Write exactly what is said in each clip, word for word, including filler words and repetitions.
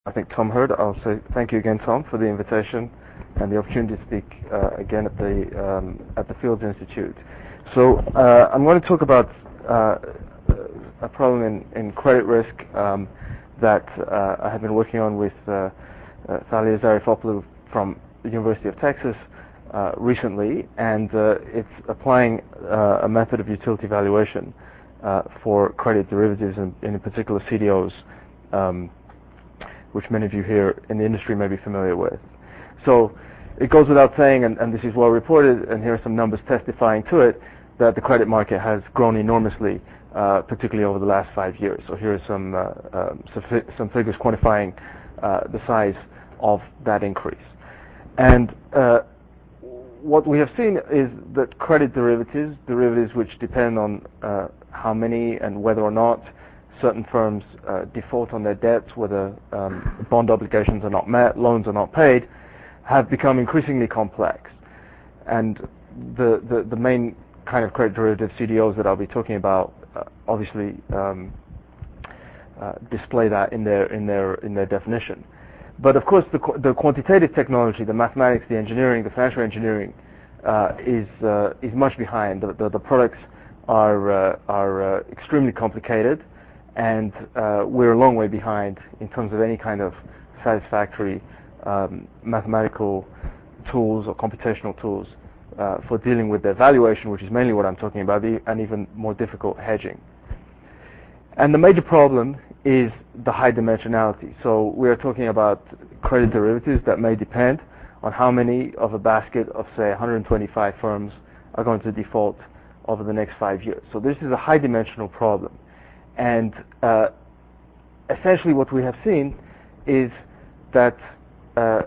I think Tom heard. I'll say thank you again, Tom, for the invitation and the opportunity to speak uh, again at the um, at the Fields Institute. So uh, I'm going to talk about uh, a problem in, in credit risk um, that uh, I have been working on with uh, uh, Thalia Zarifopoulou from the University of Texas uh, recently, and uh, it's applying uh, a method of utility valuation uh, for credit derivatives, and in particular C D Os, um, which many of you here in the industry may be familiar with. So it goes without saying, and, and this is well reported, and here are some numbers testifying to it, that the credit market has grown enormously, uh, particularly over the last five years. So here are some, uh, um, some figures quantifying uh, the size of that increase. And uh, what we have seen is that credit derivatives, derivatives which depend on uh, how many and whether or not certain firms uh, default on their debts, whether um, bond obligations are not met, loans are not paid, have become increasingly complex. And the, the, the main kind of credit derivative C D Os that I'll be talking about uh, obviously um, uh, display that in their, in, their, in their definition. But of course, the, qu the quantitative technology, the mathematics, the engineering, the financial engineering uh, is, uh, is much behind. The, the, the products are, uh, are uh, extremely complicated, and uh, we're a long way behind in terms of any kind of satisfactory um, mathematical tools or computational tools uh, for dealing with their valuation, which is mainly what I'm talking about, and even more difficult hedging. And the major problem is the high dimensionality. So we are talking about credit derivatives that may depend on how many of a basket of, say, one hundred twenty-five firms are going to default over the next five years. So this is a high dimensional problem. And uh, essentially what we have seen is that uh,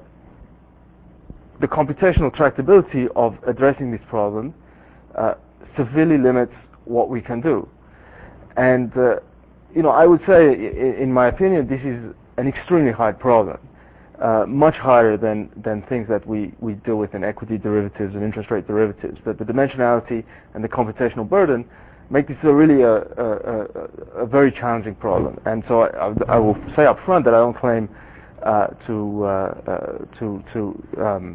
the computational tractability of addressing this problem uh, severely limits what we can do. And uh, you know, I would say, in my opinion, this is an extremely hard problem, uh, much harder than, than things that we, we deal with in equity derivatives and interest rate derivatives. But the dimensionality and the computational burden make this a really a, a, a, a very challenging problem. And so I, I will say up front that I don't claim uh, to, uh, uh, to, to um,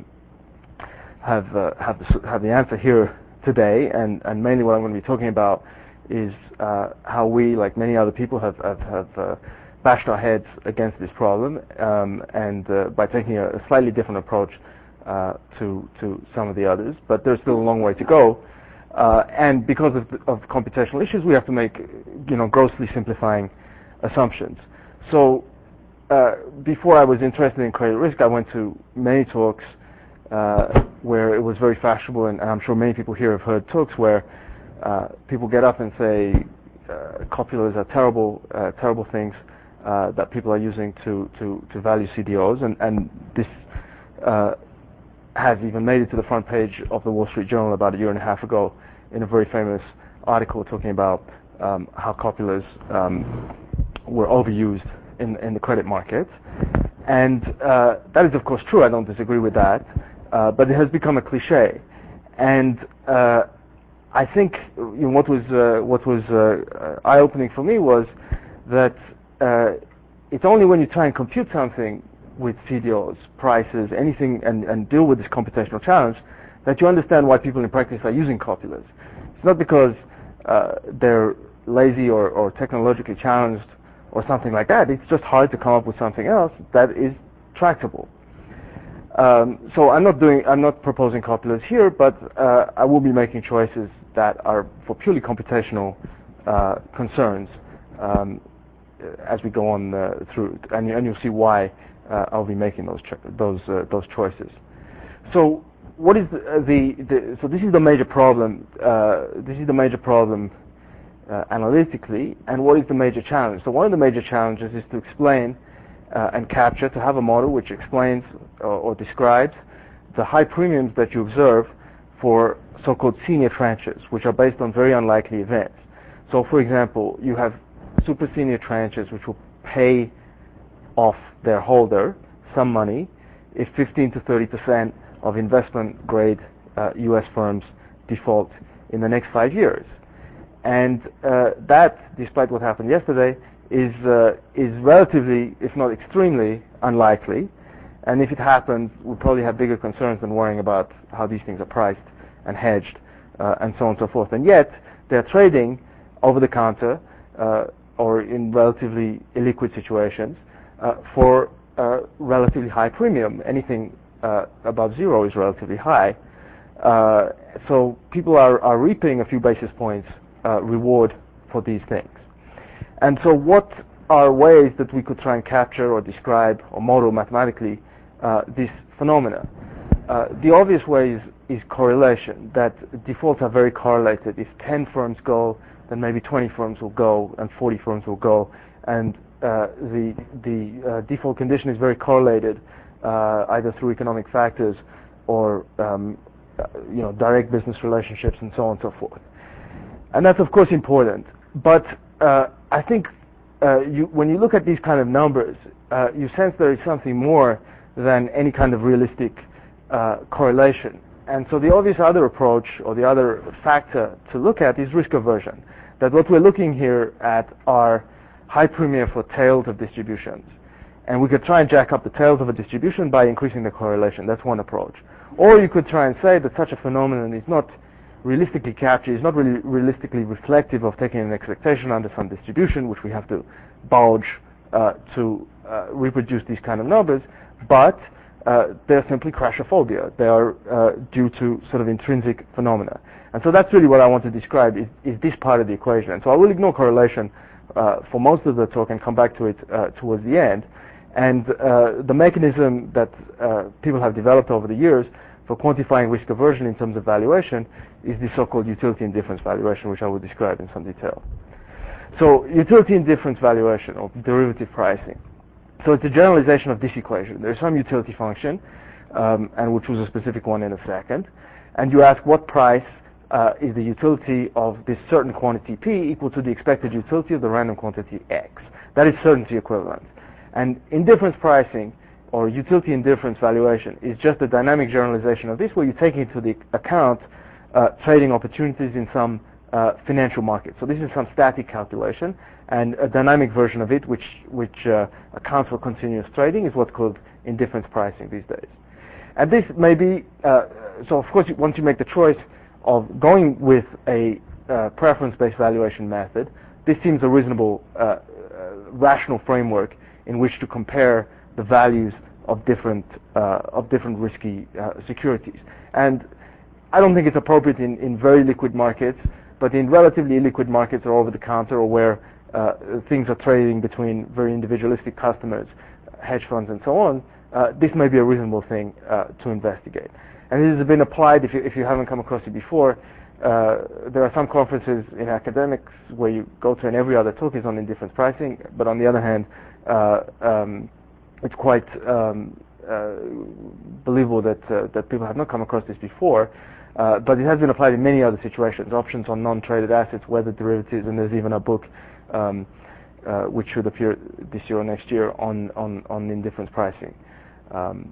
have, uh, have, the, have the answer here today, and, and mainly what I'm going to be talking about is uh, how we, like many other people, have, have, have uh, bashed our heads against this problem, um, and uh, by taking a, a slightly different approach uh, to, to some of the others. But there's still a long way to go. Uh, and because of, the, of computational issues, we have to make, you know, grossly simplifying assumptions. So uh, before I was interested in credit risk, I went to many talks uh, where it was very fashionable, and, and I'm sure many people here have heard talks where Uh, people get up and say uh, copulars are terrible, uh, terrible things uh, that people are using to, to, to value C D Os, and, and this uh, has even made it to the front page of the Wall Street Journal about a year and a half ago in a very famous article talking about um, how copulars um, were overused in, in the credit market. And uh, that is of course true, I don't disagree with that, uh, but it has become a cliche. And uh, I think you know, what was uh, what was uh, eye-opening for me was that uh, it's only when you try and compute something with C D Os, prices, anything, and, and deal with this computational challenge, that you understand why people in practice are using copulars. It's not because uh, they're lazy or, or technologically challenged or something like that. It's just hard to come up with something else that is tractable. Um, so I'm not doing, I'm not proposing copulars here, but uh, I will be making choices that are for purely computational uh, concerns um, as we go on uh, through, and, and you'll see why uh, I'll be making those cho those uh, those choices. So what is the, the, the so this is the major problem. Uh, this is the major problem uh, analytically, and what is the major challenge? So one of the major challenges is to explain Uh, and capture, to have a model which explains uh, or describes the high premiums that you observe for so-called senior tranches, which are based on very unlikely events. So for example, you have super senior tranches which will pay off their holder some money if fifteen to thirty percent of investment grade uh, U S firms default in the next five years. And uh, that, despite what happened yesterday, is uh, is relatively, if not extremely, unlikely. And if it happens, we'll probably have bigger concerns than worrying about how these things are priced and hedged uh, and so on and so forth. And yet, they're trading over the counter uh, or in relatively illiquid situations uh, for uh, relatively high premium. Anything uh, above zero is relatively high. Uh, so people are, are reaping a few basis points uh, reward for these things. And so what are ways that we could try and capture or describe or model mathematically uh, this phenomena? Uh, the obvious way is, is correlation, that defaults are very correlated. If ten firms go, then maybe twenty firms will go and forty firms will go, and uh, the, the uh, default condition is very correlated uh, either through economic factors or um, you know, direct business relationships and so on and so forth. And that's of course important, but uh, I think uh, you, when you look at these kind of numbers, uh, you sense there is something more than any kind of realistic uh, correlation. And so the obvious other approach, or the other factor to look at, is risk aversion. That what we're looking here at are high premium for tails of distributions. And we could try and jack up the tails of a distribution by increasing the correlation. That's one approach. Or you could try and say that such a phenomenon is not realistically captured, is not really realistically reflective of taking an expectation under some distribution, which we have to bulge uh, to uh, reproduce these kind of numbers, but uh, they're simply crashophobia. They are uh, due to sort of intrinsic phenomena. And so that's really what I want to describe, is, is this part of the equation. And so I will ignore correlation uh, for most of the talk and come back to it uh, towards the end. And uh, the mechanism that uh, people have developed over the years for quantifying risk aversion in terms of valuation is the so-called utility indifference valuation, which I will describe in some detail. So utility indifference valuation, or derivative pricing. So it's a generalization of this equation. There's some utility function, um, and we'll choose a specific one in a second. And you ask what price uh, is the utility of this certain quantity P equal to the expected utility of the random quantity X. That is certainty equivalent. And indifference pricing, or utility indifference valuation, is just a dynamic generalization of this, where you take into the account uh, trading opportunities in some uh, financial market. So this is some static calculation, and a dynamic version of it, which which uh, accounts for continuous trading, is what's called indifference pricing these days. And this may be uh, so. Of course, once you make the choice of going with a uh, preference-based valuation method, this seems a reasonable, uh, uh, rational framework in which to compare the values of different uh, of different risky uh, securities. And I don't think it's appropriate in, in very liquid markets, but in relatively illiquid markets or over the counter, or where uh, things are trading between very individualistic customers, hedge funds and so on, uh, this may be a reasonable thing uh, to investigate. And this has been applied, if you, if you haven't come across it before, uh, there are some conferences in academics where you go to and every other talk is on indifference pricing, but on the other hand, uh, um, it's quite um, uh, believable that uh, that people have not come across this before, uh, but it has been applied in many other situations, options on non-traded assets, weather derivatives, and there's even a book um, uh, which should appear this year or next year on, on, on indifference pricing. Um,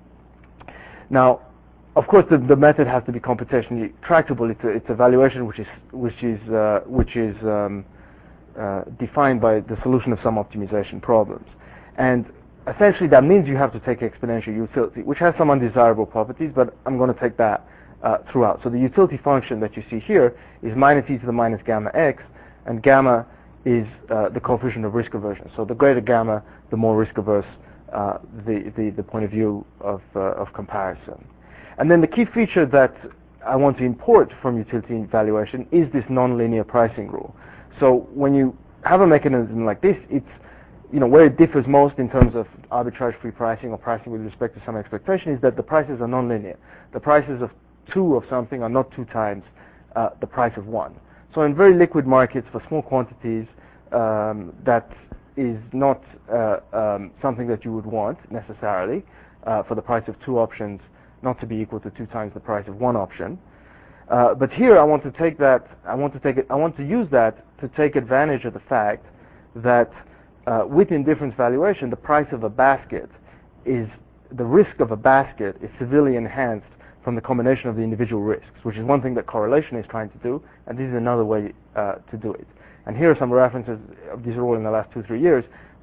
now, of course, the, the method has to be computationally tractable. It's a, it's a valuation which is which is uh, which is um, uh, defined by the solution of some optimization problems, and essentially that means you have to take exponential utility, which has some undesirable properties, but I'm going to take that uh, throughout. So the utility function that you see here is minus e to the minus gamma x, and gamma is uh, the coefficient of risk aversion. So the greater gamma, the more risk averse uh, the, the the point of view of uh, of comparison. And then the key feature that I want to import from utility valuation is this nonlinear pricing rule. So when you have a mechanism like this, it's, you know, where it differs most in terms of arbitrage-free pricing or pricing with respect to some expectation is that the prices are nonlinear. The prices of two of something are not two times uh, the price of one. So in very liquid markets for small quantities, um, that is not uh, um, something that you would want necessarily uh, for the price of two options not to be equal to two times the price of one option. Uh, but here I want to take that, I want to take it, I want to use that to take advantage of the fact that uh, with indifference valuation, the price of a basket is, the risk of a basket is severely enhanced from the combination of the individual risks, which is one thing that correlation is trying to do, and this is another way uh, to do it. And here are some references of these all in the last two, three years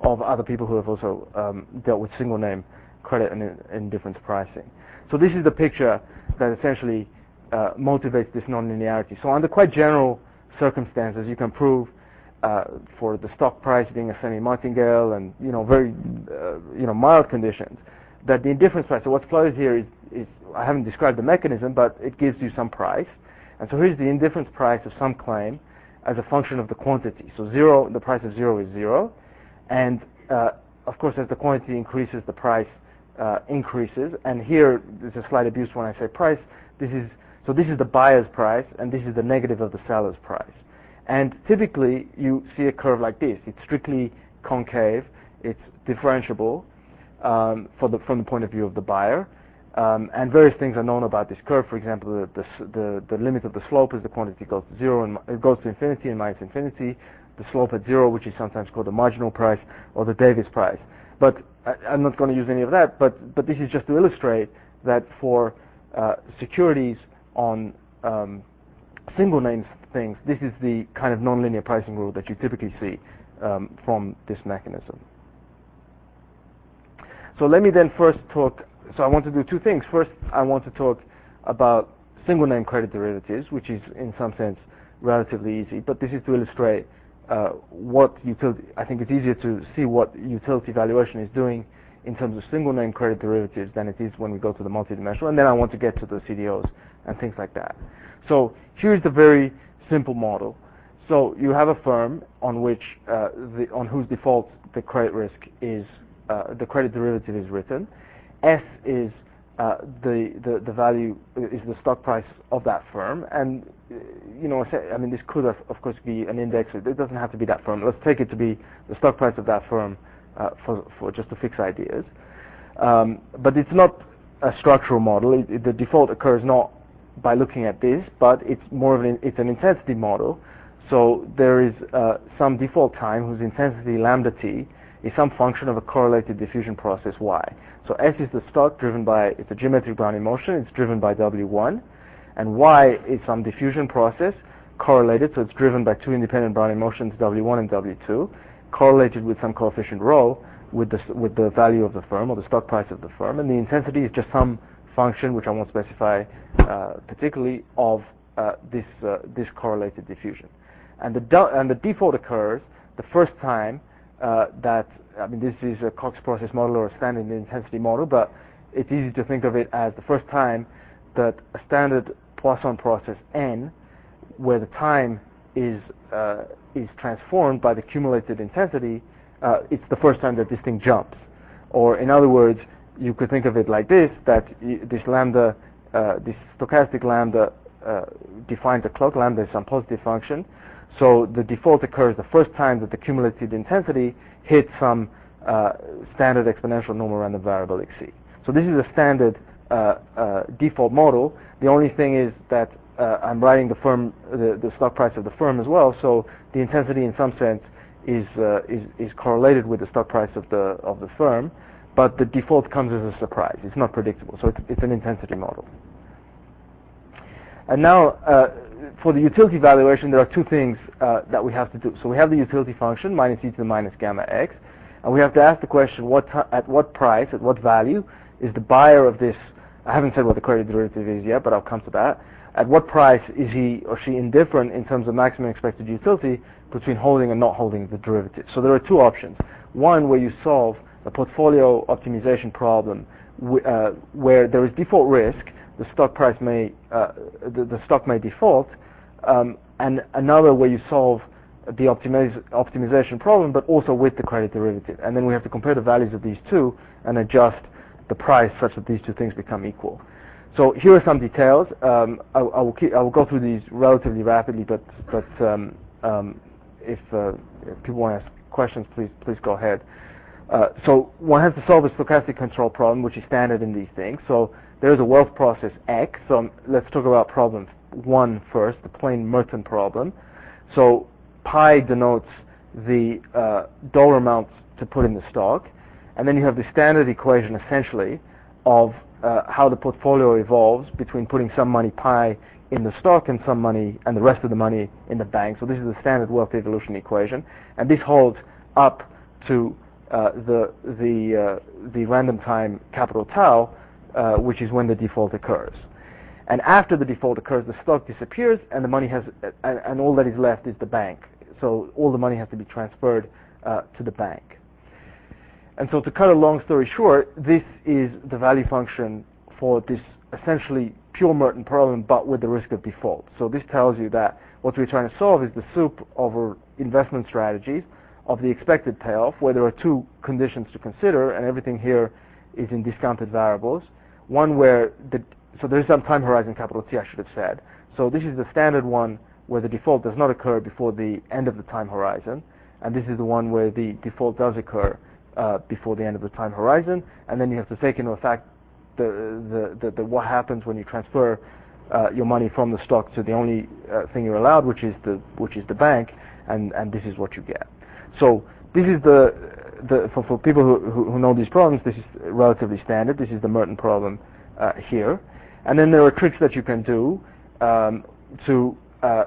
of other people who have also um, dealt with single name credit and indifference pricing. So this is the picture that essentially uh, motivates this nonlinearity. So under quite general circumstances, you can prove uh, for the stock price being a semi-martingale and you know very uh, you know mild conditions, that the indifference price. So what's plotted here is, is I haven't described the mechanism, but it gives you some price. And so here's the indifference price of some claim as a function of the quantity. So zero, the price of zero is zero, and uh, of course as the quantity increases, the price uh, increases. And here there's a slight abuse when I say price. This is so this is the buyer's price, and this is the negative of the seller's price. And typically you see a curve like this. It's strictly concave. It's differentiable um, for the from the point of view of the buyer. Um, and various things are known about this curve. For example, the, the, the, the limit of the slope is the quantity goes to zero and it goes to infinity and minus infinity. The slope at zero, which is sometimes called the marginal price or the Davis price. But I, I'm not going to use any of that. But but this is just to illustrate that for uh, securities on um, single names things, this is the kind of nonlinear pricing rule that you typically see um, from this mechanism. So let me then first talk. So I want to do two things. First, I want to talk about single name credit derivatives, which is in some sense relatively easy, but this is to illustrate uh, what utility, I think it's easier to see what utility valuation is doing in terms of single name credit derivatives than it is when we go to the multidimensional, and then I want to get to the C D Os and things like that. So here's the very simple model. So you have a firm on which, uh, the, on whose default the credit risk is, uh, the credit derivative is written. S is uh, the, the the value is the stock price of that firm, and you know, I mean, this could of, of course be an index. It doesn't have to be that firm. Let's take it to be the stock price of that firm uh, for for just to fix ideas. Um, but it's not a structural model. It, it, the default occurs not by looking at this, but it's more of an it's an intensity model. So there is uh, some default time whose intensity lambda t is some function of a correlated diffusion process y. So S is the stock driven by, it's a geometric Brownian motion, it's driven by W one, and Y is some diffusion process correlated, so it's driven by two independent Brownian motions, W one and W two, correlated with some coefficient rho with the, with the value of the firm, or the stock price of the firm, and the intensity is just some function, which I won't specify uh, particularly, of uh, this, uh, this correlated diffusion. And the, and the default occurs the first time Uh, that, I mean, this is a Cox process model or a standard intensity model, but it's easy to think of it as the first time that a standard Poisson process n, where the time is uh, is transformed by the cumulated intensity, uh, it's the first time that this thing jumps. Or in other words, you could think of it like this, that y this lambda, uh, this stochastic lambda uh, defines a clock. Lambda is some positive function. So the default occurs the first time that the cumulative intensity hits some uh, standard exponential normal random variable xc. So this is a standard uh, uh, default model. The only thing is that uh, I'm writing the firm, the, the stock price of the firm as well. So the intensity, in some sense, is uh, is is correlated with the stock price of the of the firm, but the default comes as a surprise. It's not predictable. So it's, it's an intensity model. And now. Uh, For the utility valuation, there are two things uh, that we have to do. So we have the utility function, minus e to the minus gamma x, and we have to ask the question, what at what price, at what value, is the buyer of this, I haven't said what the credit derivative is yet, but I'll come to that. At what price is he or she indifferent in terms of maximum expected utility between holding and not holding the derivative? So there are two options. One, where you solve the portfolio optimization problem uh, where there is default risk, the stock price may, uh, the, the stock may default, Um, and another where you solve the optimiz optimization problem, but also with the credit derivative. And then we have to compare the values of these two and adjust the price such that these two things become equal. So here are some details. Um, I, I, will keep, I will go through these relatively rapidly, but but um, um, if, uh, if people want to ask questions, please please go ahead. Uh, so one has to solve a stochastic control problem, which is standard in these things. So there is a wealth process X. So let's talk about problem one first, the plain Merton problem. So pi denotes the uh, dollar amount to put in the stock, and then you have the standard equation essentially of uh, how the portfolio evolves between putting some money pi in the stock and some money and the rest of the money in the bank. So this is the standard wealth evolution equation, and this holds up to uh, the the uh, the random time capital tau, uh, which is when the default occurs. And after the default occurs, the stock disappears, and the money has, and, and all that is left is the bank. So all the money has to be transferred uh, to the bank. And so, to cut a long story short, this is the value function for this essentially pure Merton problem, but with the risk of default. So this tells you that what we're trying to solve is the soup over investment strategies of the expected payoff, where there are two conditions to consider, and everything here is in discounted variables. One where the so there's some time horizon capital T, I should have said. So this is the standard one where the default does not occur before the end of the time horizon, and this is the one where the default does occur uh, before the end of the time horizon. And then you have to take into effect the the, the, the what happens when you transfer uh, your money from the stock to the only uh, thing you're allowed, which is the which is the bank, and and this is what you get. So this is the the for, for people who, who who know these problems, this is relatively standard. This is the Merton problem uh, here. And then there are tricks that you can do um, to uh,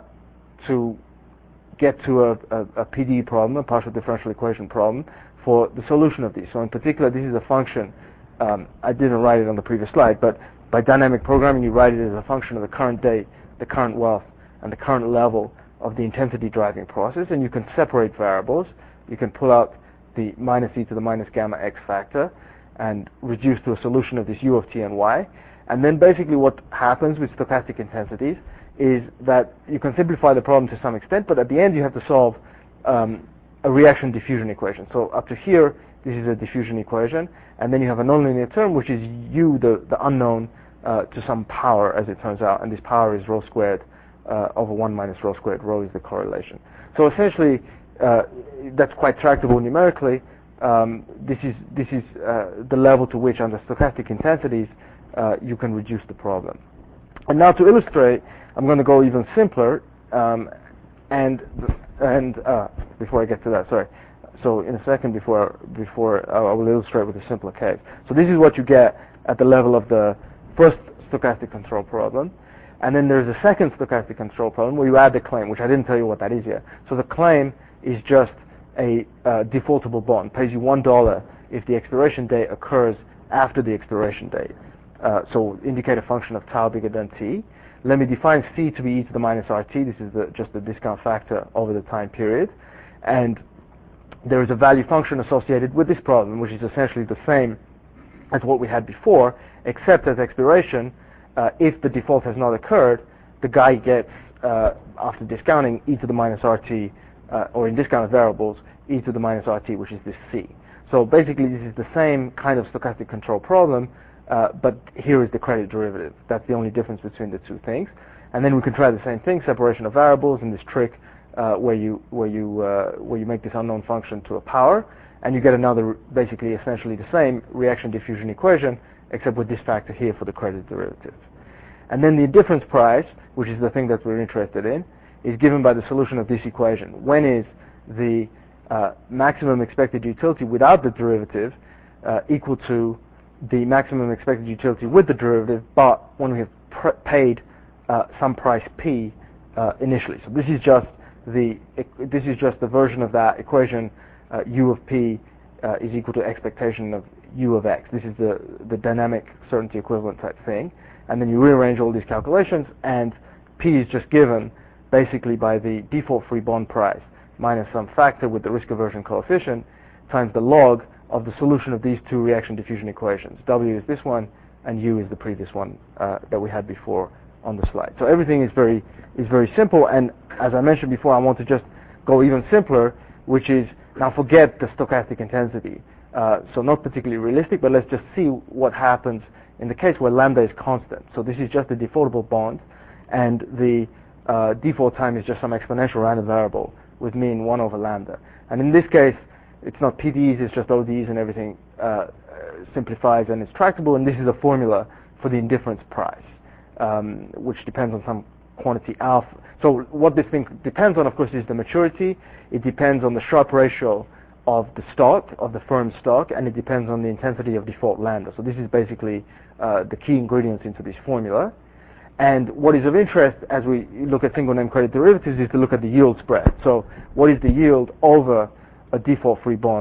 to get to a, a, a P D E problem, a partial differential equation problem, for the solution of these. So in particular, this is a function. Um, I didn't write it on the previous slide, but by dynamic programming, you write it as a function of the current date, the current wealth, and the current level of the intensity driving process. And you can separate variables. You can pull out the minus e to the minus gamma x factor and reduce to a solution of this u of t and y. And then basically what happens with stochastic intensities is that you can simplify the problem to some extent, but at the end you have to solve um, a reaction diffusion equation. So up to here, this is a diffusion equation, and then you have a nonlinear term, which is u, the, the unknown, uh, to some power, as it turns out, and this power is rho squared uh, over one minus rho squared. Rho is the correlation. So essentially, uh, that's quite tractable numerically. Um, this is, this is uh, the level to which, under stochastic intensities, Uh, you can reduce the problem. And now to illustrate, I'm going to go even simpler, um, and and uh, before I get to that, sorry. So in a second, before before uh, I will illustrate with a simpler case. So this is what you get at the level of the first stochastic control problem, and then there's a second stochastic control problem where you add the claim, which I didn't tell you what that is yet. So the claim is just a uh, defaultable bond, pays you one dollar if the expiration date occurs after the expiration date. Uh, so indicate a function of tau bigger than t. Let me define c to be e to the minus rt. This is the, just the discount factor over the time period. And there is a value function associated with this problem, which is essentially the same as what we had before, except at expiration, uh, if the default has not occurred, the guy gets, uh, after discounting, e to the minus rt, uh, or in discounted variables, e to the minus rt, which is this c. So basically, this is the same kind of stochastic control problem, Uh, but here is the credit derivative. That's the only difference between the two things. And then we can try the same thing, separation of variables, and this trick uh, where you where you uh, where you make this unknown function to a power, and you get another, basically essentially the same reaction diffusion equation, except with this factor here for the credit derivative. And then the indifference price, which is the thing that we're interested in, is given by the solution of this equation. When is the uh, maximum expected utility without the derivative uh, equal to the maximum expected utility with the derivative, but when we have pr paid uh, some price p uh, initially. So this is just the this is just the version of that equation. Uh, u of p uh, is equal to expectation of u of x. This is the the dynamic certainty equivalent type thing, and then you rearrange all these calculations, and p is just given basically by the default free bond price minus some factor with the risk aversion coefficient times the log of the solution of these two reaction diffusion equations. W is this one, and U is the previous one uh, that we had before on the slide. So everything is very is very simple, and as I mentioned before, I want to just go even simpler, which is now forget the stochastic intensity. Uh, so not particularly realistic, but let's just see what happens in the case where lambda is constant. So this is just a defaultable bond, and the uh, default time is just some exponential random variable with mean one over lambda. And in this case, it's not P D Es, it's just O Ds, and everything uh, simplifies and it's tractable, and this is a formula for the indifference price, um, which depends on some quantity alpha. So what this thing depends on, of course, is the maturity. It depends on the Sharpe ratio of the stock, of the firm stock, and it depends on the intensity of default lambda. So this is basically uh, the key ingredients into this formula. And what is of interest as we look at single name credit derivatives is to look at the yield spread. So what is the yield over a default free bond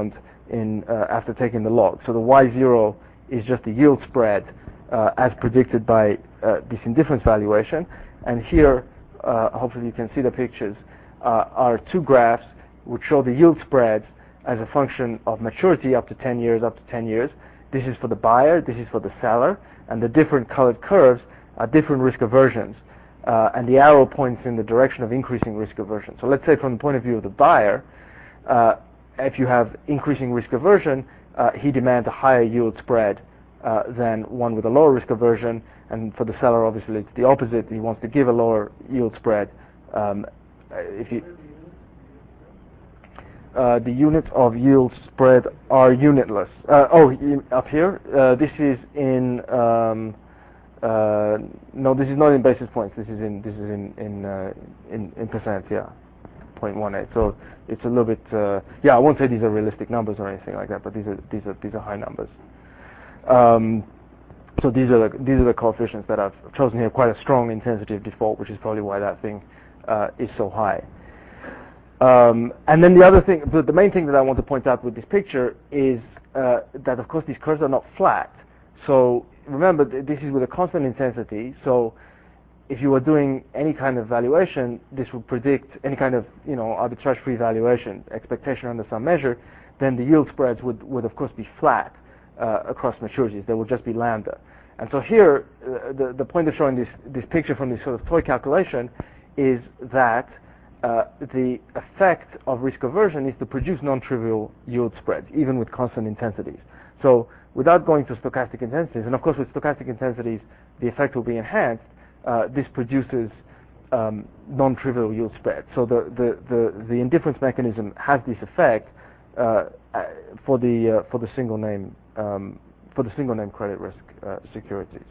in uh, after taking the log. So the y zero is just the yield spread uh, as predicted by uh, this indifference valuation. And here, uh, hopefully you can see the pictures, uh, are two graphs which show the yield spreads as a function of maturity up to ten years, up to ten years. This is for the buyer, this is for the seller, and the different colored curves are different risk aversions. Uh, and the arrow points in the direction of increasing risk aversion. So let's say from the point of view of the buyer, uh, if you have increasing risk aversion, uh, he demands a higher yield spread uh, than one with a lower risk aversion, and for the seller, obviously, it's the opposite. He wants to give a lower yield spread. Um, if you, uh, the units of yield spread are unitless. Uh, oh, up here, uh, this is in. Um, Uh, no, this is not in basis points. This is in this is in in uh, in, in percent. Yeah, zero point one eight. So it's a little bit. Uh, yeah, I won't say these are realistic numbers or anything like that, but these are these are these are high numbers. Um, so these are the these are the coefficients that I've chosen here. Quite a strong intensity of default, which is probably why that thing uh, is so high. Um, and then the other thing, the, the main thing that I want to point out with this picture is uh, that of course these curves are not flat. So remember, th this is with a constant intensity, so if you were doing any kind of valuation, this would predict any kind of, you know, arbitrage-free valuation, expectation under some measure, then the yield spreads would, would of course be flat uh, across maturities. They would just be lambda. And so here, uh, the, the point of showing this, this picture from this sort of toy calculation is that uh, the effect of risk aversion is to produce non-trivial yield spreads, even with constant intensities. So without going to stochastic intensities, and of course with stochastic intensities the effect will be enhanced, uh, this produces um, non-trivial yield spread. So the, the, the, the indifference mechanism has this effect uh, for the uh, for the single name um, for the single name credit risk uh, securities.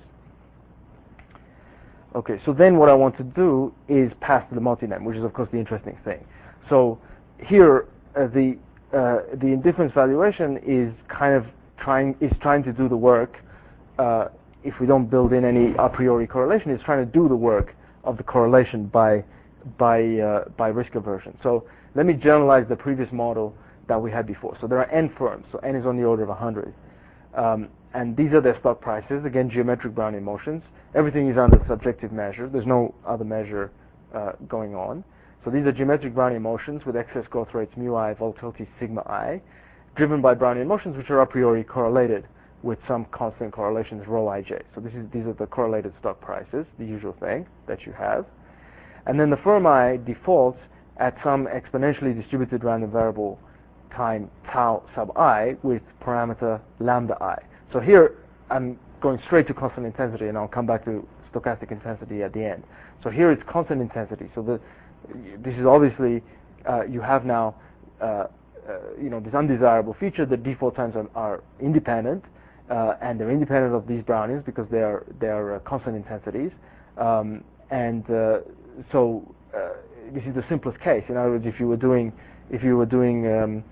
Okay, so then what I want to do is pass to the multi-name, which is of course the interesting thing. So here uh, the uh, the indifference valuation is kind of trying is trying to do the work. Uh, if we don't build in any a priori correlation, it's trying to do the work of the correlation by by uh, by risk aversion. So let me generalize the previous model that we had before. So there are n firms. So n is on the order of one hundred, um, and these are their stock prices. Again, geometric Brownian motions. Everything is under subjective measure. There's no other measure uh, going on. So these are geometric Brownian motions with excess growth rates mu I, volatility sigma I, driven by Brownian motions which are a priori correlated with some constant correlations rho ij. So this is these are the correlated stock prices, the usual thing that you have. And then the firm I defaults at some exponentially distributed random variable time tau sub I with parameter lambda I. So here I'm going straight to constant intensity, and I'll come back to stochastic intensity at the end. So here it's constant intensity. So the this is obviously uh, you have now uh, uh, you know this undesirable feature. The default times are, are independent, uh, and they're independent of these Brownians because they are they are uh, constant intensities. Um, and uh, so uh, this is the simplest case. In other words, if you were doing if you were doing um,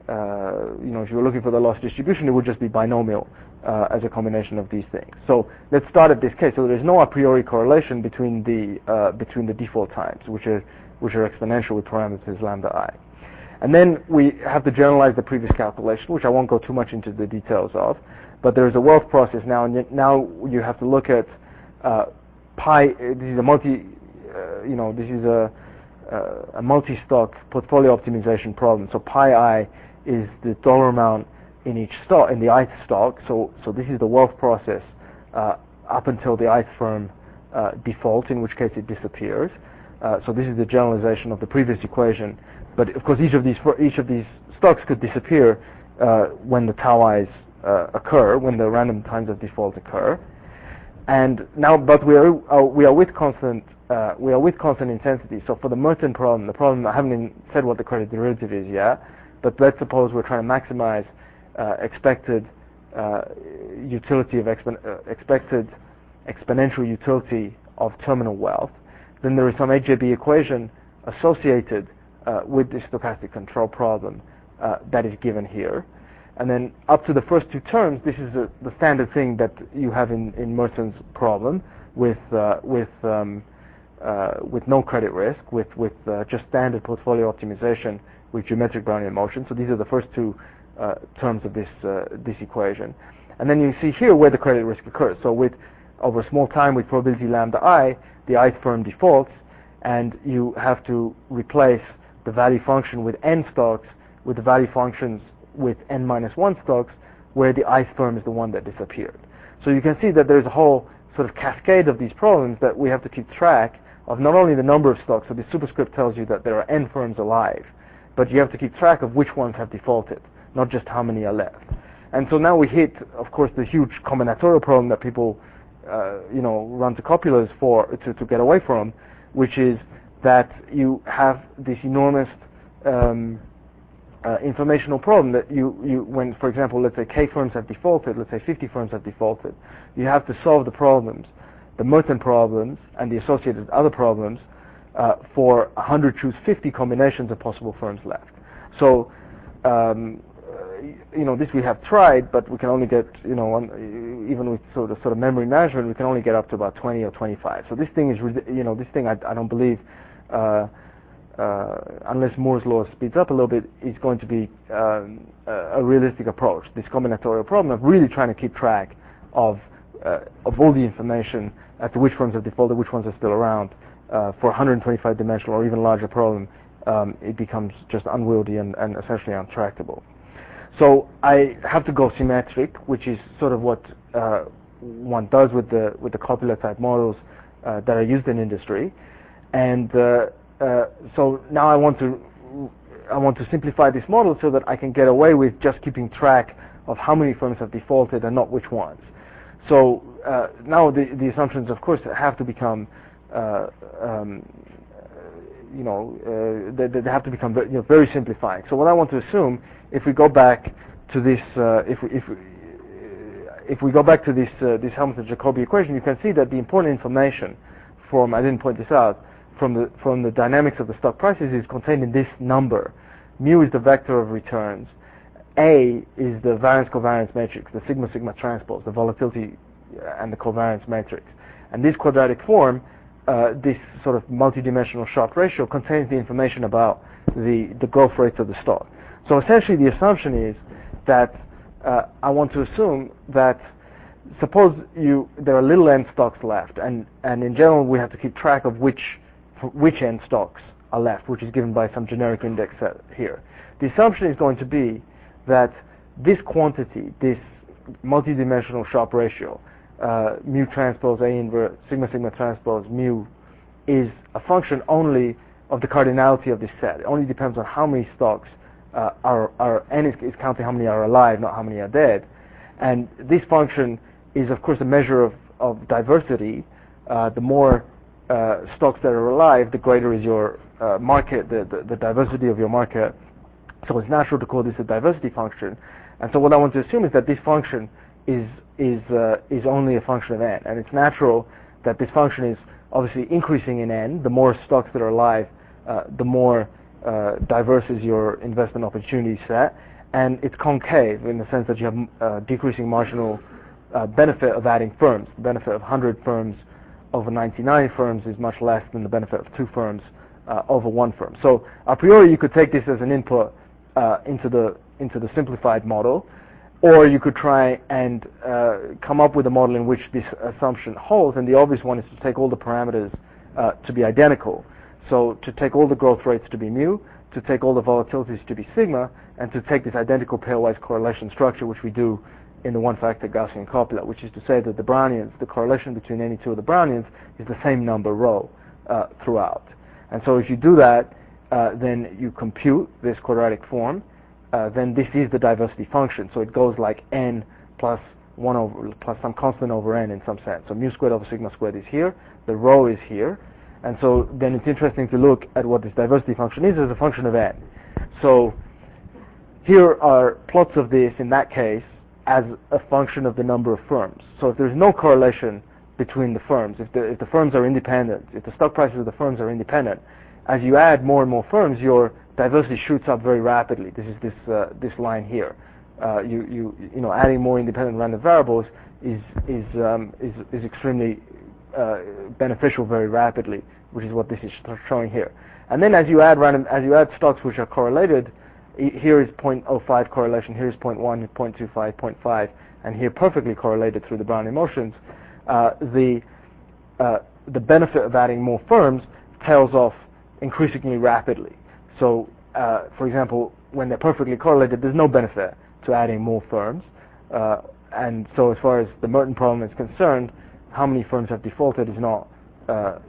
uh, you know if you were looking for the loss distribution, it would just be binomial uh, as a combination of these things. So let's start at this case. So there is no a priori correlation between the uh, between the default times, which are which are exponential with parameters lambda I. And then we have to generalize the previous calculation, which I won't go too much into the details of. But there is a wealth process now, and now you have to look at uh, pi. This is a multi, uh, you know, this is a uh, a multi-stock portfolio optimization problem. So pi I is the dollar amount in each stock, in the ith stock. So so this is the wealth process uh, up until the ith firm uh, defaults, in which case it disappears. Uh, so this is the generalization of the previous equation. But of course, each of these each of these stocks could disappear uh, when the tau i's uh, occur, when the random times of default occur. And now, but we are uh, we are with constant uh, we are with constant intensity. So for the Merton problem, the problem I haven't even said what the credit derivative is yet. But let's suppose we're trying to maximize uh, expected uh, utility of expo uh, expected exponential utility of terminal wealth. Then there is some H J B equation associated uh, with this stochastic control problem uh, that is given here. And then up to the first two terms, this is a, the standard thing that you have in, in Merton's problem with uh, with um, uh, with no credit risk, with with uh, just standard portfolio optimization with geometric Brownian motion. So these are the first two uh, terms of this uh, this equation. And then you see here where the credit risk occurs. So with over a small time with probability lambda I, the ith firm defaults, and you have to replace the value function with n stocks with the value functions with n minus one stocks, where the ith firm is the one that disappeared. So you can see that there's a whole sort of cascade of these problems that we have to keep track of, not only the number of stocks, so the superscript tells you that there are n firms alive, but you have to keep track of which ones have defaulted, not just how many are left. And so now we hit, of course, the huge combinatorial problem that people uh, you know, run to copulars for, to, to get away from, which is that you have this enormous um, uh, informational problem that you, you, when, for example, let's say K firms have defaulted, let's say fifty firms have defaulted, you have to solve the problems, the Merton problems and the associated other problems uh, for one hundred choose fifty combinations of possible firms left. So, um, you know, this we have tried, but we can only get, you know, on, even with sort of sort of memory management, we can only get up to about twenty or twenty-five. So this thing is, you know, this thing I, I don't believe, uh, uh, unless Moore's law speeds up a little bit, is going to be um, a realistic approach. This combinatorial problem of really trying to keep track of uh, of all the information as to which firms have defaulted, which ones are still around, uh, for one hundred twenty-five dimensional or even larger problem, um, it becomes just unwieldy and, and essentially untractable. So I have to go symmetric, which is sort of what uh, one does with the with the copular type models uh, that are used in industry, and uh, uh, so now I want to I want to simplify this model so that I can get away with just keeping track of how many firms have defaulted and not which ones. So uh, now the the assumptions, of course, have to become uh, um, you know uh, they, they have to become very, you know, very simplifying. So what I want to assume, if we go back to this, uh, if we, if we, if we go back to this uh, this Hamilton-Jacobi equation, you can see that the important information from, I didn't point this out, from the from the dynamics of the stock prices is contained in this number. Mu is the vector of returns. A is the variance covariance matrix, the sigma sigma transpose, the volatility and the covariance matrix. And this quadratic form, uh, this sort of multidimensional Sharpe ratio, contains the information about the the growth rates of the stock. So essentially the assumption is that uh, I want to assume that, suppose you there are little n stocks left, and, and in general we have to keep track of which which n stocks are left, which is given by some generic index set here. The assumption is going to be that this quantity, this multidimensional Sharpe ratio, uh, mu transpose A inverse, sigma sigma transpose mu, is a function only of the cardinality of this set. It only depends on how many stocks Uh, are, are n is, is counting how many are alive, not how many are dead. And this function is, of course, a measure of, of diversity. Uh, the more uh, stocks that are alive, the greater is your uh, market, the, the, the diversity of your market. So it's natural to call this a diversity function. And so what I want to assume is that this function is is uh, is only a function of n, and it's natural that this function is obviously increasing in n. The more stocks that are alive, uh, the more Uh, diverse is your investment opportunity set, and it's concave in the sense that you have uh, decreasing marginal uh, benefit of adding firms. The benefit of one hundred firms over ninety-nine firms is much less than the benefit of two firms uh, over one firm. So a priori you could take this as an input uh, into the into the simplified model, or you could try and uh, come up with a model in which this assumption holds, and the obvious one is to take all the parameters uh, to be identical. So to take all the growth rates to be mu, to take all the volatilities to be sigma, and to take this identical pairwise correlation structure, which we do in the one-factor Gaussian copula, which is to say that the Brownians, the correlation between any two of the Brownians is the same number rho uh, throughout. And so if you do that, uh, then you compute this quadratic form, uh, then this is the diversity function. So it goes like n plus one over, plus some constant over n in some sense. So mu squared over sigma squared is here, the rho is here. And so then it's interesting to look at what this diversity function is as a function of n. So here are plots of this, in that case, as a function of the number of firms. So if there's no correlation between the firms, if the, if the firms are independent, if the stock prices of the firms are independent, as you add more and more firms, your diversity shoots up very rapidly. This is this uh, this line here. Uh, you you you know adding more independent random variables is is um, is is extremely Uh, beneficial very rapidly, which is what this is showing here. And then as you add random, as you add stocks which are correlated, here is zero point zero five correlation, here is zero point one, zero point two five, zero point five, and here perfectly correlated through the Brownian motions, uh, the uh, the benefit of adding more firms tails off increasingly rapidly. So, uh, for example, when they're perfectly correlated, there's no benefit to adding more firms. Uh, and so as far as the Merton problem is concerned, how many firms have defaulted is not, uh, uh,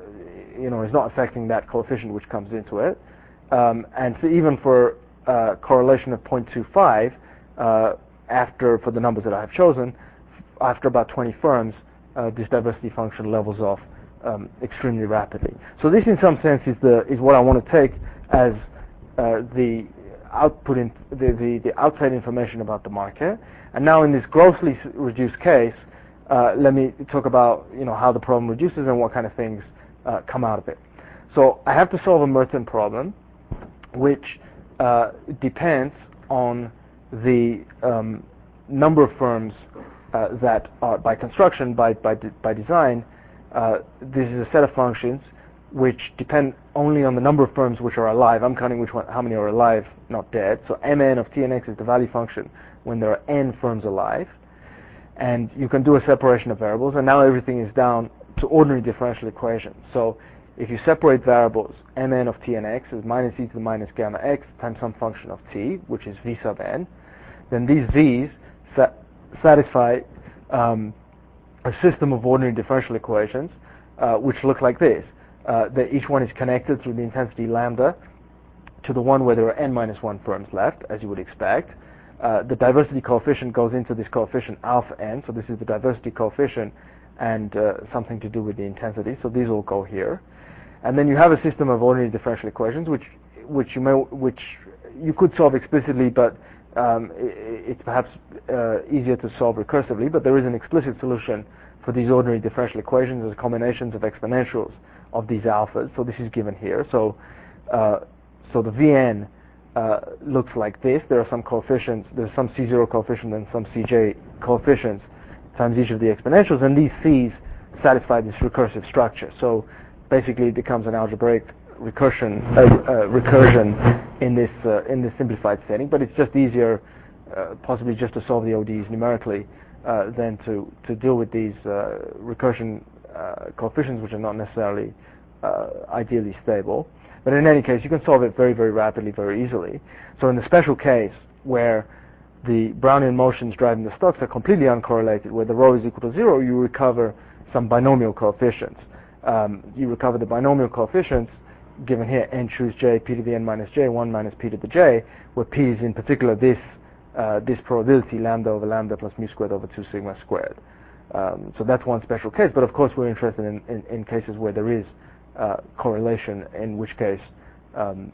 you know, is not affecting that coefficient which comes into it. Um, and so even for uh, correlation of zero point two five, uh, after, for the numbers that I have chosen, after about twenty firms, uh, this diversity function levels off um, extremely rapidly. So this, in some sense, is the is what I want to take as uh, the output in the, the the outside information about the market. And now, in this grossly reduced case, uh, let me talk about you know how the problem reduces and what kind of things uh, come out of it. So I have to solve a Merton problem, which uh, depends on the um, number of firms uh, that are, by construction, by by de by design, uh, this is a set of functions which depend only on the number of firms which are alive. I'm counting which one, how many are alive, not dead. So Mn of T N X is the value function when there are n firms alive, and you can do a separation of variables. And now everything is down to ordinary differential equations. So if you separate variables, Mn of T N X is minus e to the minus gamma x times some function of t, which is v sub n, then these v's sa satisfy um, a system of ordinary differential equations uh, which look like this. Uh, that each one is connected through the intensity lambda to the one where there are n minus one firms left, as you would expect. Uh, the diversity coefficient goes into this coefficient alpha n, so this is the diversity coefficient and uh, something to do with the intensity, so these all go here. And then you have a system of ordinary differential equations, which which you may which you could solve explicitly, but um, it, it's perhaps uh, easier to solve recursively. But there is an explicit solution for these ordinary differential equations as combinations of exponentials of these alphas. So this is given here. So uh, so the Vn uh, looks like this. There are some coefficients. There's some C zero coefficient and some Cj coefficients times each of the exponentials, and these C's satisfy this recursive structure. So basically, it becomes an algebraic recursion, uh, uh, recursion in this uh, in this simplified setting. But it's just easier, uh, possibly, just to solve the O Ds numerically uh, than to to deal with these uh, recursion uh, coefficients, which are not necessarily uh, ideally stable. But in any case, you can solve it very, very rapidly, very easily. So in the special case where the Brownian motions driving the stocks are completely uncorrelated, where the rho is equal to zero, you recover some binomial coefficients. Um, you recover the binomial coefficients given here, n choose j, p to the n minus j, one minus p to the j, where p is in particular this uh, this probability, lambda over lambda plus mu squared over two sigma squared. Um, so that's one special case, but of course we're interested in, in, in cases where there is uh, correlation, in which case um,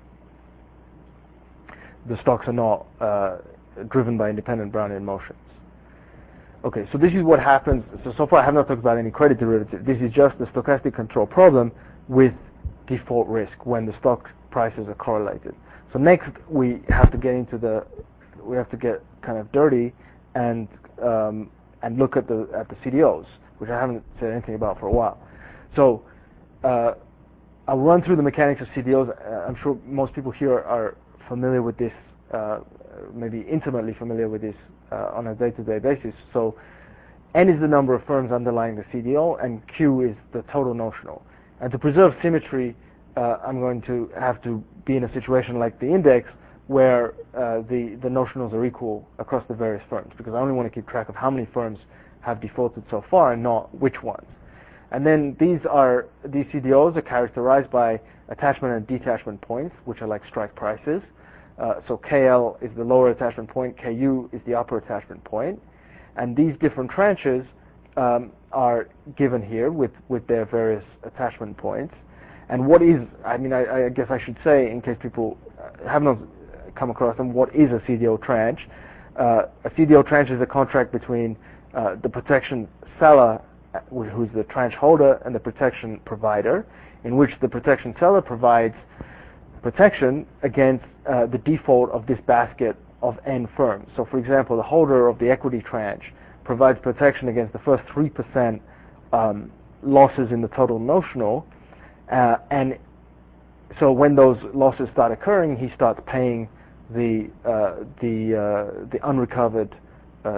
the stocks are not uh, driven by independent Brownian motions. Okay, so this is what happens. So, so far I have not talked about any credit derivative. This is just the stochastic control problem with default risk when the stock prices are correlated. So next we have to get into the, we have to get kind of dirty and um, and look at the at the C D Os, which I haven't said anything about for a while. So uh, I'll run through the mechanics of C D Os. Uh, I'm sure most people here are familiar with this, uh, maybe intimately familiar with this uh, on a day-to-day basis. So N is the number of firms underlying the C D O, and Q is the total notional. And to preserve symmetry, uh, I'm going to have to be in a situation like the index, where uh, the, the notionals are equal across the various firms, because I only want to keep track of how many firms have defaulted so far and not which ones. And then these are these C D Os are characterized by attachment and detachment points, which are like strike prices. Uh, so K L is the lower attachment point, K U is the upper attachment point, and these different tranches um, are given here with with their various attachment points. And what is, I mean, I, I guess I should say, in case people have not come across them, what is a C D O tranche? Uh, a C D O tranche is a contract between uh, the protection seller, who's the tranche holder, and the protection provider, in which the protection seller provides protection against uh, the default of this basket of n firms. So, for example, the holder of the equity tranche provides protection against the first three percent um, losses in the total notional, uh, and so when those losses start occurring, he starts paying the uh, the uh, the unrecovered uh,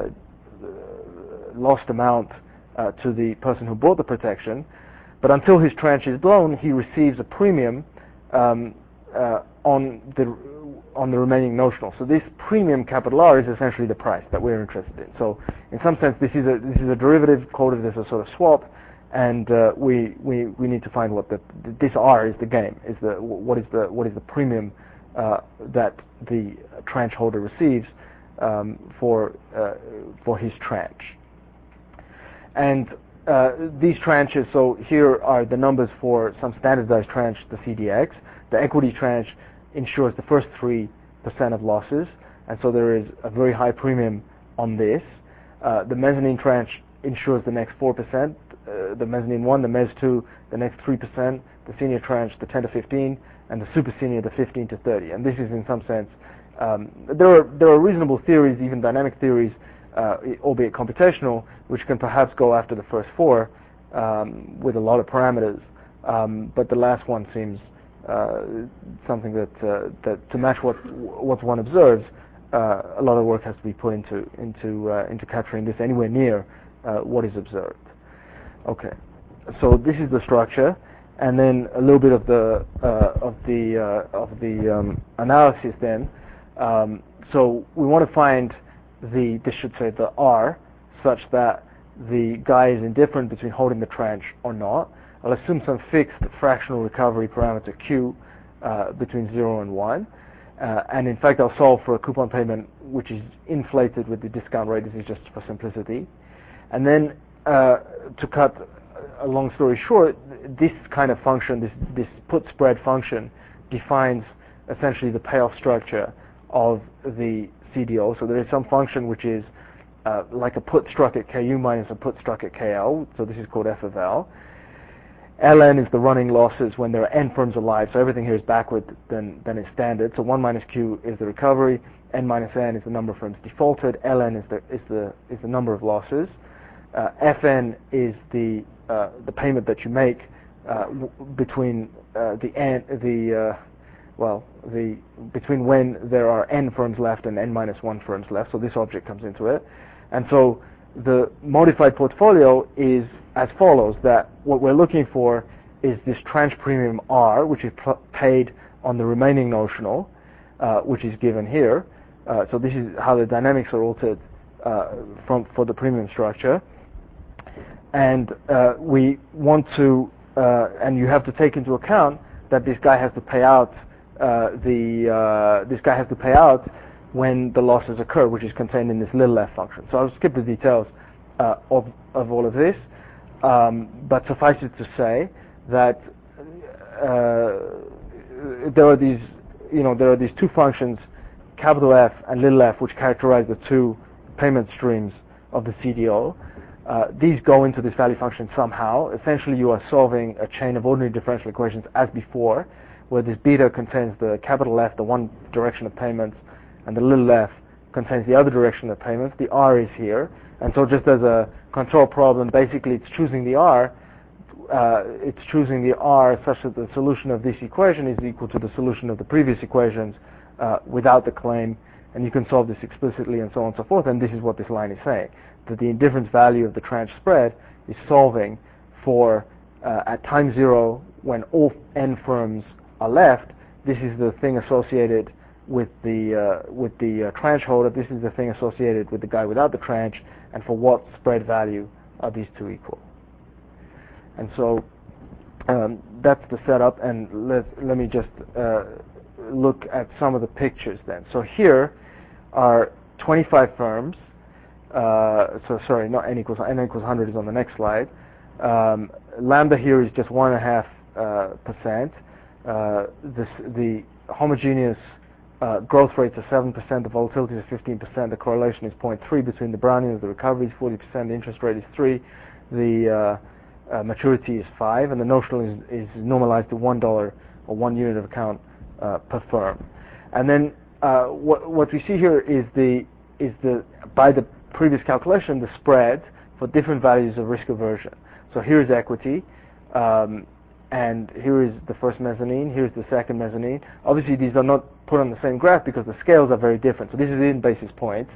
lost amount uh, to the person who bought the protection, but until his tranche is blown, he receives a premium um, uh, on the on the remaining notional. So this premium capital R is essentially the price that we're interested in. So in some sense, this is a this is a derivative quoted as a sort of swap, and uh, we we we need to find what the this R is the game is the what is the what is the premium uh, that the tranche holder receives um, for uh, for his tranche. And uh, these tranches, so here are the numbers for some standardized tranche, the C D X. The equity tranche insures the first three percent of losses, and so there is a very high premium on this. Uh, the mezzanine tranche insures the next four percent, uh, the mezzanine one, the mezz two, the next three percent, the senior tranche, the ten to fifteen, and the super senior, the fifteen to thirty. And this is in some sense, um, there are there are reasonable theories, even dynamic theories, uh, albeit computational, which can perhaps go after the first four um, with a lot of parameters, um, but the last one seems Uh, something that uh, that to match what what one observes, uh, a lot of work has to be put into into uh, into capturing this anywhere near uh, what is observed. Okay, so this is the structure, and then a little bit of the uh, of the uh, of the um, analysis. Then, um, so we want to find the this should say the R, such that the guy is indifferent between holding the tranche or not. I'll assume some fixed fractional recovery parameter Q uh, between zero and one. Uh, and in fact, I'll solve for a coupon payment which is inflated with the discount rate. This is just for simplicity. And then, uh, to cut a long story short, this kind of function, this, this put spread function, defines essentially the payoff structure of the C D O. So there is some function which is uh, like a put struck at K U minus a put struck at K L. So this is called F of L. Ln is the running losses when there are n firms alive, so everything here is backward than, than is standard. So one minus Q is the recovery, n minus n is the number of firms defaulted, Ln is the is the is the number of losses, uh, Fn is the uh, the payment that you make uh, w between uh, the n the uh, well the between when there are n firms left and n minus one firms left. So this object comes into it, and so the modified portfolio is as follows, that what we're looking for is this tranche premium R, which is paid on the remaining notional, uh, which is given here. Uh, so this is how the dynamics are altered uh, from for the premium structure. And uh, we want to, uh, and you have to take into account that this guy has to pay out uh, the uh, this guy has to pay out when the losses occur, which is contained in this little f function. So I'll skip the details uh, of of all of this. Um, but suffice it to say that uh, there are these, you know, there are these two functions, capital F and little f, which characterize the two payment streams of the C D O. Uh, these go into this value function somehow. Essentially, you are solving a chain of ordinary differential equations as before, where this beta contains the capital F, the one direction of payments, and the little f contains the other direction of payments. The R is here. And so just as a control problem, basically it's choosing the R, uh, it's choosing the R such that the solution of this equation is equal to the solution of the previous equations uh, without the claim, and you can solve this explicitly and so on and so forth, and this is what this line is saying, that the indifference value of the tranche spread is solving for, uh, at time zero, when all n firms are left, this is the thing associated with the uh, with the uh, tranche holder, this is the thing associated with the guy without the tranche, and for what spread value are these two equal. And so um, that's the setup, and let let me just uh, look at some of the pictures then. So here are twenty-five firms. Uh, so sorry, not n equals n equals one hundred is on the next slide. Um, lambda here is just one and a half uh, percent. Uh, this the homogeneous Uh, growth rates are seven percent, the volatility is fifteen percent, the correlation is zero point three between the Brownian and the recovery is forty percent, the interest rate is three, the uh, uh, maturity is five, and the notional is, is normalized to one dollar or one unit of account uh, per firm. And then uh, what, what we see here is the is the by the previous calculation the spread for different values of risk aversion. So here is equity. Um, and here is the first mezzanine, here's the second mezzanine. Obviously these are not put on the same graph because the scales are very different. So this is in basis points.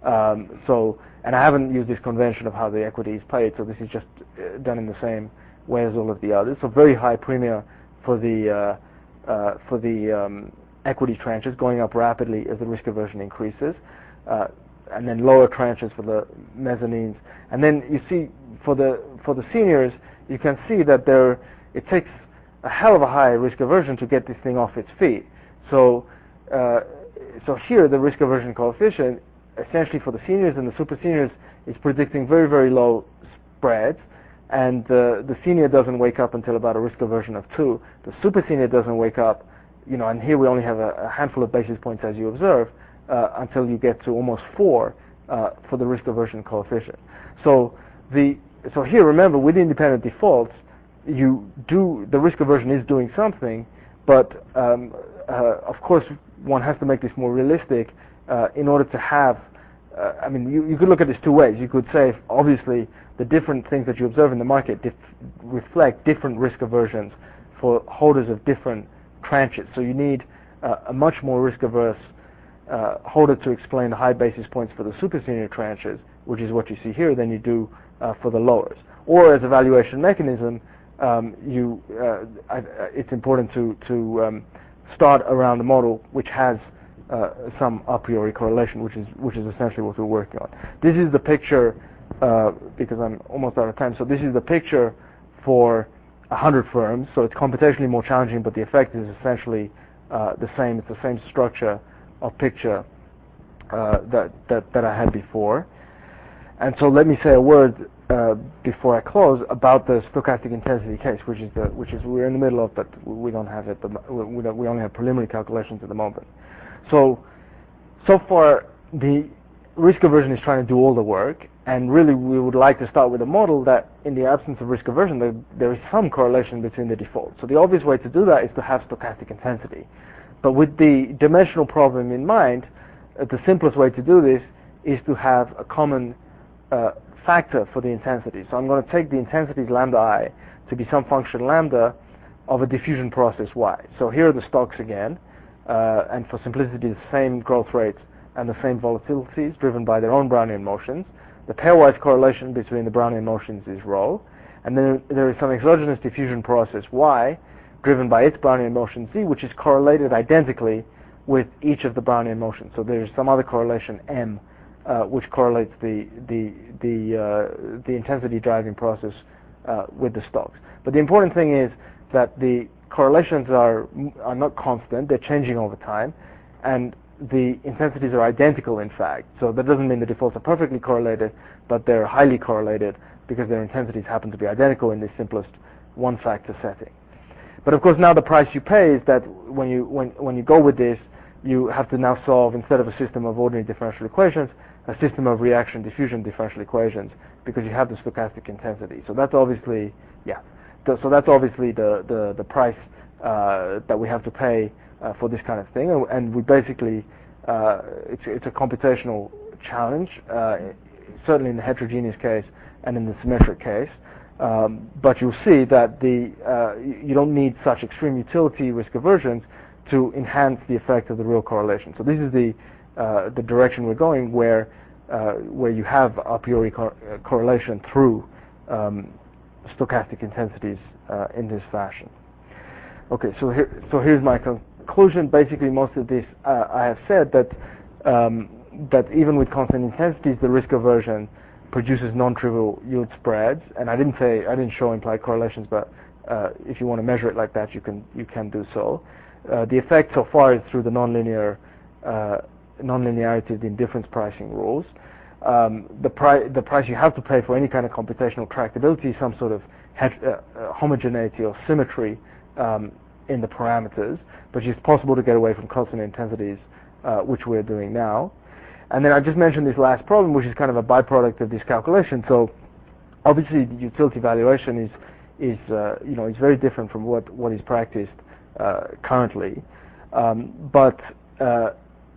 Um, so, and I haven't used this convention of how the equity is paid, so this is just uh, done in the same way as all of the others. So very high premia for the uh, uh, for the um, equity tranches, going up rapidly as the risk aversion increases, uh, and then lower tranches for the mezzanines. And then you see for the for the seniors, you can see that there it takes a hell of a high risk aversion to get this thing off its feet. So uh, so here the risk aversion coefficient, essentially for the seniors and the super seniors, is predicting very, very low spreads, and uh, the senior doesn't wake up until about a risk aversion of two. The super senior doesn't wake up, you know, and here we only have a, a handful of basis points as you observe, uh, until you get to almost four uh, for the risk aversion coefficient. So the so here, remember, with independent defaults, you do the risk aversion is doing something, but um, uh, of course one has to make this more realistic uh, in order to have. Uh, I mean, you, you could look at this two ways. You could say, obviously, the different things that you observe in the market dif reflect different risk aversions for holders of different tranches. So you need uh, a much more risk-averse uh, holder to explain the high basis points for the super senior tranches, which is what you see here, than you do uh, for the lowers. Or as a valuation mechanism, um, you uh, I, it's important to to um, start around a model which has uh, some a priori correlation, which is which is essentially what we're working on. This is the picture, uh, because I'm almost out of time. So this is the picture for one hundred firms. So it's computationally more challenging, but the effect is essentially uh, the same. It's the same structure of picture uh, that that that I had before. And so let me say a word uh, before I close about the stochastic intensity case, which is the which is we're in the middle of, but we don't have it. We don't, we only have preliminary calculations at the moment. So so far the risk aversion is trying to do all the work, and really we would like to start with a model that, in the absence of risk aversion, there, there is some correlation between the defaults. So the obvious way to do that is to have stochastic intensity. But with the dimensional problem in mind, uh, the simplest way to do this is to have a common uh, factor for the intensity. So I'm going to take the intensities lambda I to be some function lambda of a diffusion process y. So here are the stocks again, uh, and for simplicity, the same growth rates and the same volatilities driven by their own Brownian motions. The pairwise correlation between the Brownian motions is rho, and then there is some exogenous diffusion process y driven by its Brownian motion z, which is correlated identically with each of the Brownian motions. So there's some other correlation m, uh, which correlates the the the uh, the intensity driving process uh, with the stocks. But the important thing is that the correlations are are not constant; they're changing over time, and the intensities are identical, in fact. So that doesn't mean the defaults are perfectly correlated, but they're highly correlated because their intensities happen to be identical in the simplest one-factor setting. But of course, now the price you pay is that when you when when you go with this, you have to now solve, instead of a system of ordinary differential equations, a system of reaction diffusion differential equations, because you have the stochastic intensity. So that's obviously yeah. So that's obviously the the the price uh, that we have to pay Uh, for this kind of thing, and, and we basically uh, it's it's a computational challenge, uh, certainly in the heterogeneous case and in the symmetric case. Um, but you'll see that the uh, you don't need such extreme utility risk aversions to enhance the effect of the real correlation. So this is the uh, the direction we're going, where uh, where you have a priori cor uh, correlation through um, stochastic intensities uh, in this fashion. Okay, so here so here's my conclusion. Conclusion, basically, most of this uh, I have said that um, that even with constant intensities, the risk aversion produces non-trivial yield spreads. And I didn't say I didn't show implied correlations, but uh, if you want to measure it like that, you can you can do so. Uh, the effect so far is through the nonlinear uh, nonlinearity of the indifference pricing rules. Um, the price the price you have to pay for any kind of computational tractability is some sort of uh, uh, homogeneity or symmetry Um, in the parameters, but it's possible to get away from constant intensities, uh, which we're doing now. And then I just mentioned this last problem, which is kind of a byproduct of this calculation. So obviously the utility valuation is is uh, you know is very different from what what is practiced uh, currently. Um, but uh,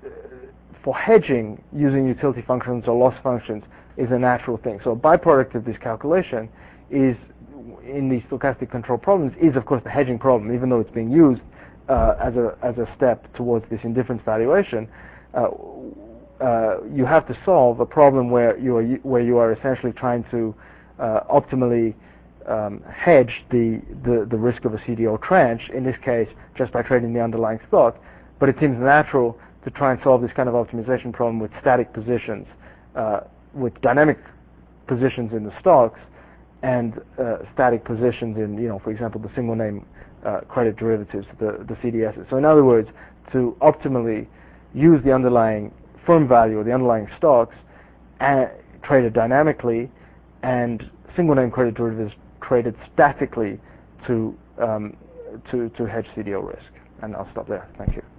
for hedging, using utility functions or loss functions is a natural thing. So a byproduct of this calculation is in these stochastic control problems is, of course, the hedging problem, even though it's being used uh, as a as a step towards this indifference valuation. Uh, uh, you have to solve a problem where you are where you are essentially trying to uh, optimally um, hedge the, the the risk of a C D O tranche. In this case, just by trading the underlying stock. But it seems natural to try and solve this kind of optimization problem with static positions, uh, with dynamic positions in the stocks, and uh, static positions in, you know, for example, the single name uh, credit derivatives, the, the C D Ss. So in other words, to optimally use the underlying firm value or the underlying stocks and traded dynamically, and single name credit derivatives traded statically to, um, to, to hedge C D O risk. And I'll stop there. Thank you.